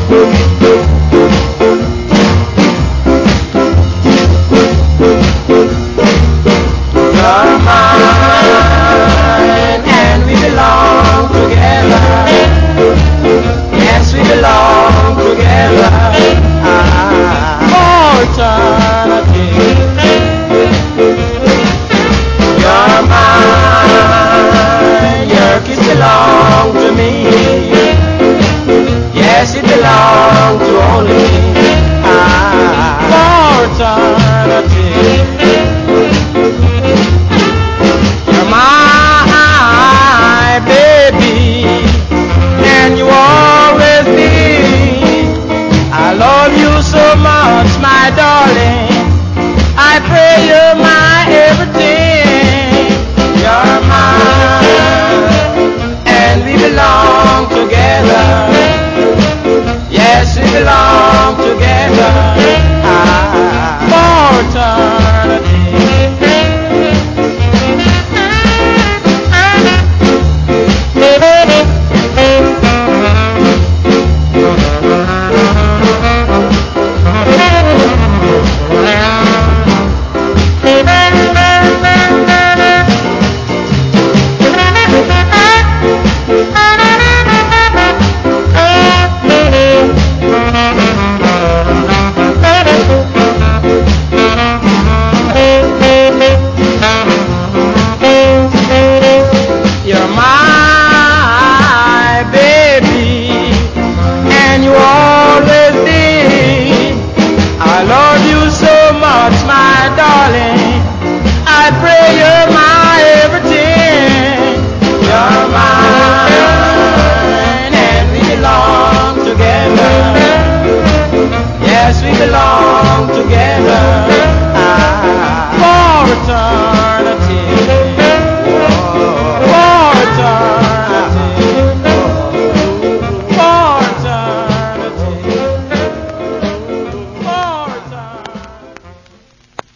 You're mine, and we belong together. Yes, we belong together. For eternity. You're mine, your kiss belong to me. Yes, it belongs to only me.